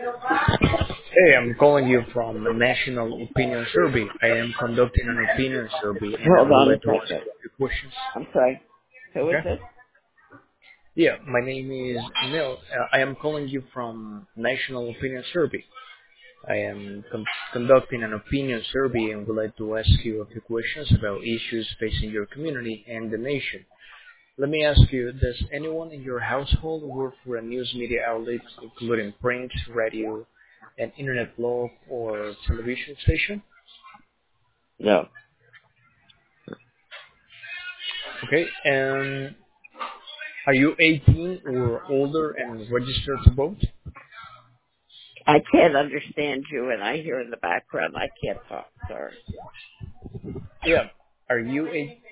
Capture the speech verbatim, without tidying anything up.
Hey, I'm calling you from a National Opinion Survey. I am conducting an opinion survey and I Hold would on a like to ask second. you a few questions. I'm sorry. Who is Okay? this? Yeah, my name is Neil. Uh, I am calling you from National Opinion Survey. I am con- conducting an opinion survey and would like to ask you a few questions about issues facing your community and the nation. Let me ask you, does anyone in your household work for a news media outlet, including print, radio, an internet blog, or television station? No. Okay, and are you eighteen or older and registered to vote? I can't understand you and I hear in the background I can't talk. Sorry. Yeah. Are you eight?